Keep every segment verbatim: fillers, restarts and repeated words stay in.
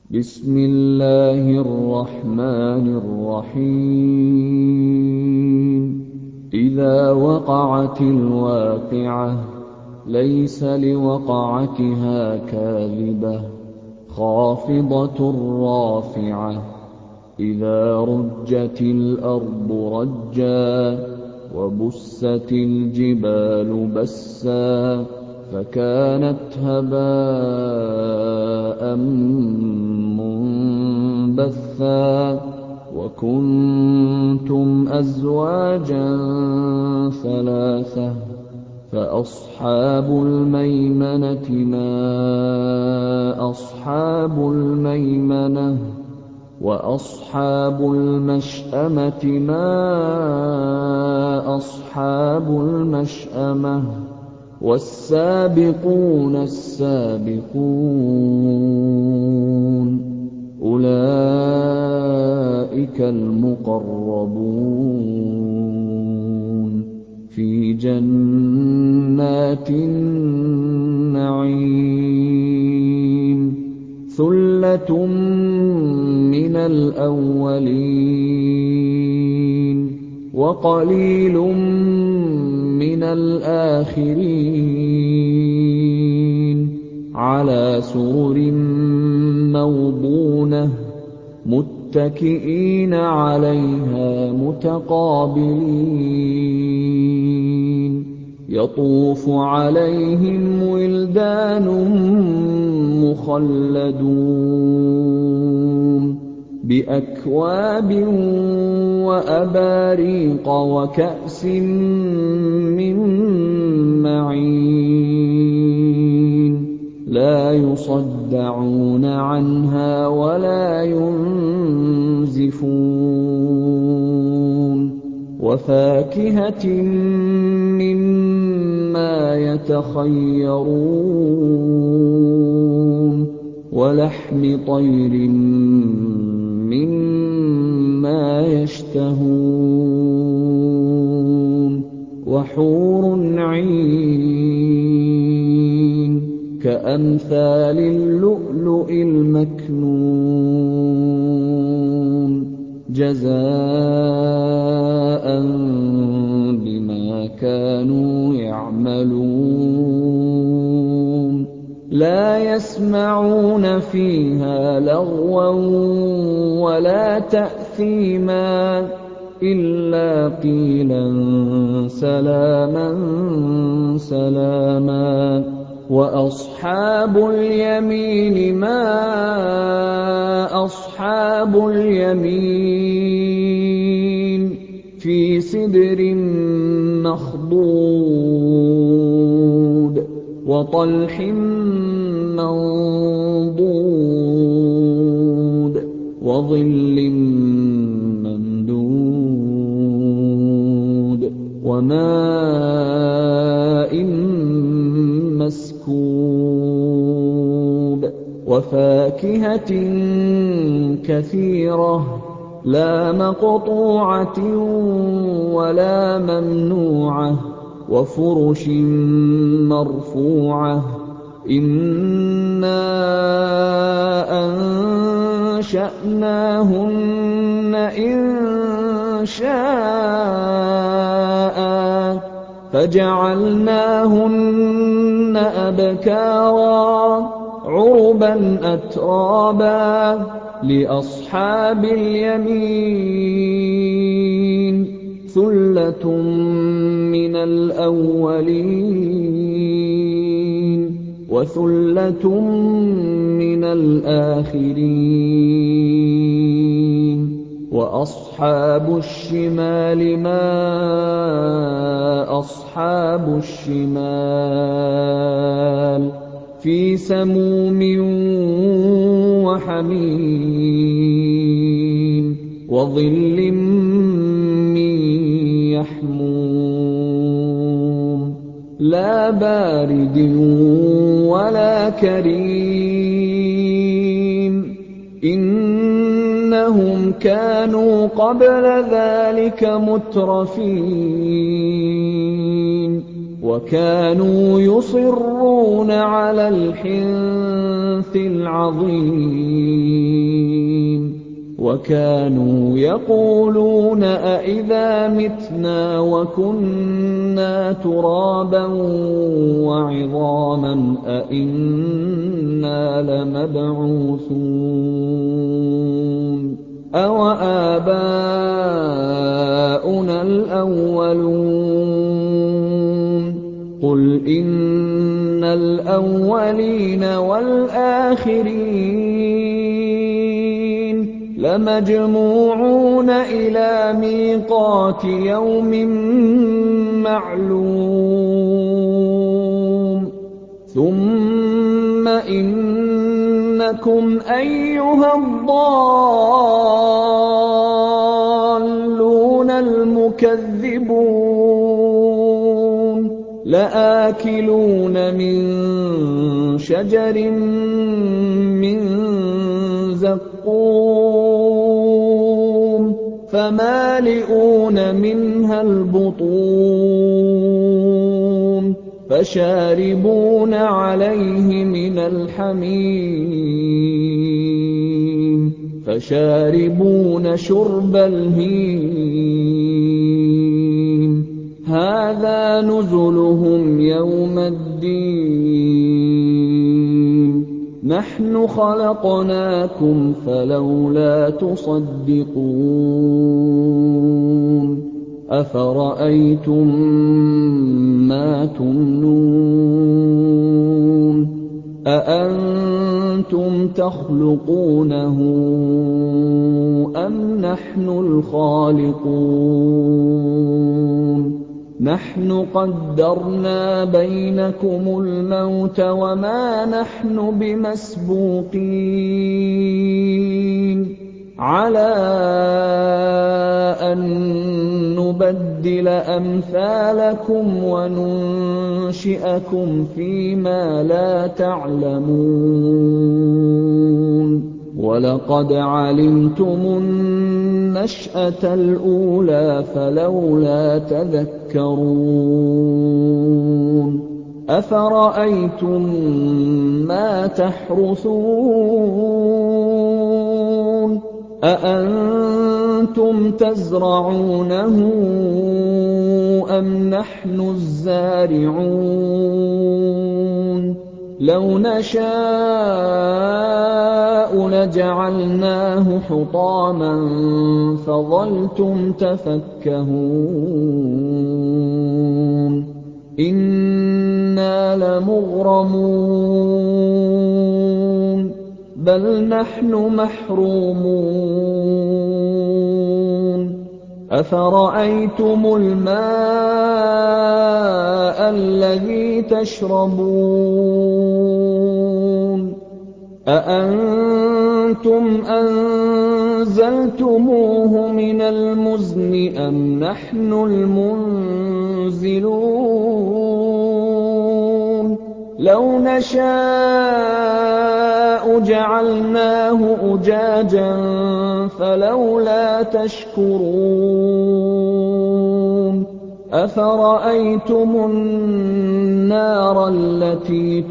بسم الله الرحمن الرحيم إذا وقعت الواقعة ليس لوقعتها كاذبة خافضة رافعة إذا رجت الأرض رجا وبست الجبال بسا فكانت هباء منبثا وكنتم أزواجا ثلاثة فأصحاب الميمنة ما أصحاب الميمنة وأصحاب المشأمة ما أصحاب المشأمة والسابقون السابقون أولئك المقربون في جنات النعيم ثلة من الأولين وقليل من الآخرين على سرر موضونة متكئين عليها متقابلين يطوف عليهم ولدان مخلدون بأكواب وأباريق وكأس من معين لا يصدعون عنها ولا ينزفون وفاكهة مما يتخيرون ولحم طير مما يشتهون وحور عين كأمثال اللؤلؤ المكنون جزاء بما كانوا يعملون لا يسمعون فيها لغوا ولا تأثيما إلا قيلا سلاما سلاما وأصحاب اليمين ما أصحاب اليمين في سدر مخضود وطلح منضود وظل ممدود وماء مسكوب وفاكهة كثيرة لا مقطوعة ولا ممنوعة وفرش مرفوعة إنا أنشأناهن إنشاء فجعلناهن أبكارا عربا أترابا لأصحاب اليمين ثلة من الأولين وثلة من الآخرين وأصحاب الشمال ما أصحاب الشمال في سموم وحميم وظل من يحموم لا بارد ولا كريم إنهم كانوا قبل ذلك مترفين وكانوا يصرون على الحنث العظيم وَكَانُوا يَقُولُونَ أَإِذَا مِتْنَا وَكُنَّا تُرَابًا وَعِظَامًا أَإِنَّا لَمَبْعُوثُونَ أَوَآبَاؤُنَا الْأَوَّلُونَ قُلْ إِنَّ الْأَوَّلِينَ وَالْآخِرِينَ لَمَجْمُوعُونَ إِلَىٰ مِيقَاتِ يَوْمٍ مَّعْلُومٍ ثُمَّ إِنَّكُمْ أَيُّهَا الضَّالُّونَ الْمُكَذِّبُونَ لَآكِلُونَ مِن شَجَرٍ مِّن زَقُّومٍ فَمَالِئُونَ مِنْهَا الْبُطُونَ فَشَارِبُونَ عَلَيْهِ مِنَ الْحَمِيمِ فَشَارِبُونَ شُرْبَ الْهِيمِ هَٰذَا نُزُلُهُمْ يَوْمَ الدِّينِ نَحْنُ خَلَقْنَاكُمْ فَلَوْلَا تُصَدِّقُونَ أَفَرَأَيْتُم مَّا تُمْنُونَ أَأَنتُمْ تَخْلُقُونَهُ أَمْ نَحْنُ الْخَالِقُونَ نَحْنُ قَدَّرْنَا بَيْنَكُمُ الْمَوْتَ وَمَا نَحْنُ بِمَسْبُوقِينَ عَلَىٰ أَن نُّبَدِّلَ أَمْثَالَكُمْ وَنُنشِئَكُمْ فِيمَا لَا تَعْلَمُونَ وَلَقَدْ عَلِمْتُمُ النَّشْأَةَ الْأُولَىٰ فَلَوْلَا تَذَكَّرُونَ أَفَرَأَيْتُم مَّا تَحْرُثُونَ أَأَنتُمْ تَزْرَعُونَهُ أَمْ نَحْنُ الزَّارِعُونَ لَوْ نَشَاءُ لَجَعَلْنَاهُ حُطَامًا فَظَلْتُمْ تَفَكَّهُونَ إِنَّا لَمُغْرَمُونَ بَلْ نَحْنُ مَحْرُومُونَ أَفَرَأَيْتُمُ الْمَاءَ الَّذِي تَشْرَبُونَ أَأَنتُمْ أَنزَلْتُمُوهُ مِنَ الْمُزْنِ أَمْ نَحْنُ الْمُنزِلُونَ لَوْ نَشَاءُ جَعَلْنَاهُ أُجَاجًا فَلَوْلَا تَشْكُرُونَ أَفَرَأَيْتُمُ النَّارَ الَّتِي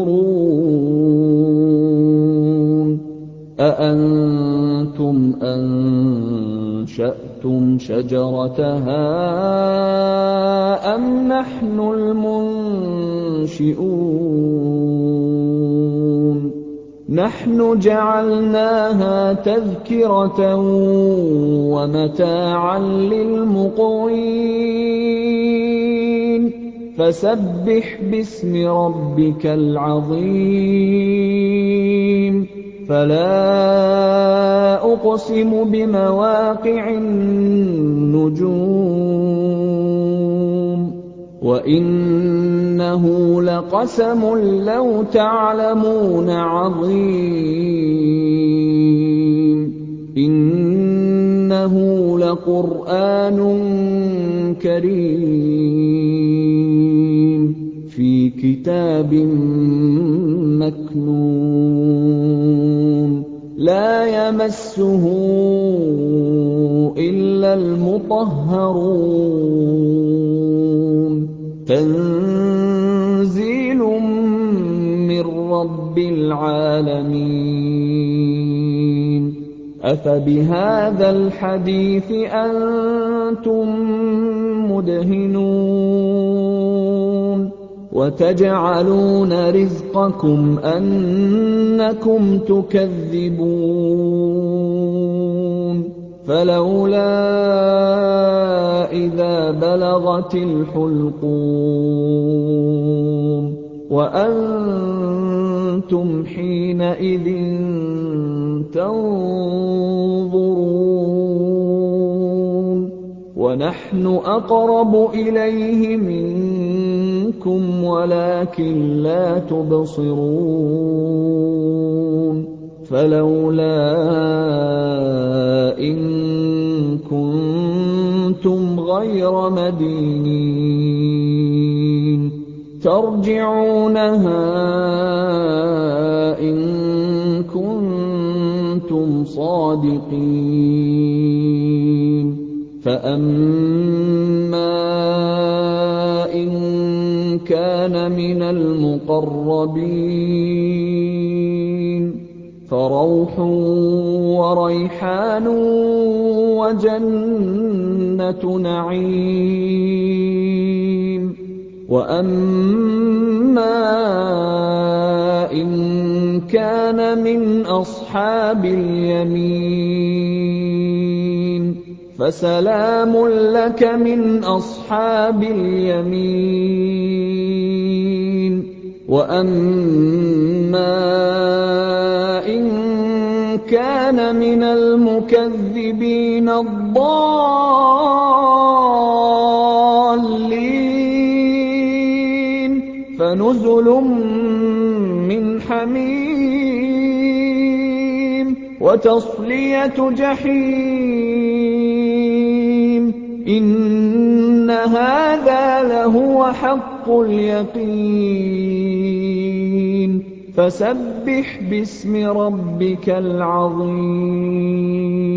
تُورُونَ أَأَنتُمْ أَنشَأْتُمْ شَجَرَتَهَا أَمْ نَحْنُ الْمُنشِئُونَ نَحْنُ جَعَلْنَاهَا تَذْكِرَةً وَمَتَاعًا لِّلْمُقْوِينَ فَسَبِّحْ بِاسْمِ رَبِّكَ الْعَظِيمِ فَلَا أُقْسِمُ بِمَوَاقِعِ النُّجُومِ وَإِنَّهُ لَقَسَمٌ لَّوْ تَعْلَمُونَ عَظِيمٌ إِنَّهُ لَقُرْآنٌ كَرِيمٌ فِي كِتَابٍ مَّكْنُونٍ لَّا يَمَسُّهُ إِلَّا الْمُطَهَّرُونَ تَنزِيلٌ مِّن رَّبِّ الْعَالَمِينَ أَفَبِهَٰذَا الْحَدِيثِ أَنتُم مُّدْهِنُونَ وَتَجْعَلُونَ رِزْقَكُمْ أَنَّكُمْ تُكَذِّبُونَ فَلَوْلَا إِذَا بَلَغَتِ الْحُلْقُومَ وَأَنتُمْ حِينَئِذٍ تَنظُرُونَ وَنَحْنُ أَقْرَبُ إِلَيْهِ مِنكُمْ وَلَٰكِن لَّا تُبْصِرُونَ فَلَوْلَا إِن كُنتُمْ غَيْرَ مَدِينِينَ تَرْجِعُونَهَا إِن كُنتُمْ صَادِقِينَ فَأَمَّا إِن كَانَ مِنَ الْمُقَرَّبِينَ فَرَوْحٌ وَرَيْحَانٌ وَجَنَّةُ نَعِيمٍ وَأَمَّا إِن كَانَ مِنْ أَصْحَابِ الْيَمِينِ فَسَلَامٌ لَّكَ مِنْ أَصْحَابِ الْيَمِينِ وَأَمَّا إِن كَانَ مِنَ الْمُكَذِّبِينَ الضَّالِّينَ فَنُزُلٌ مِّنْ حَمِيمٍ وَتَصْلِيَةُ جَحِيمٍ إِنَّ هَٰذَا لَهُوَ حَقُّ الْيَقِينِ فَسَبِّحْ بِاسْمِ رَبِّكَ الْعَظِيمِ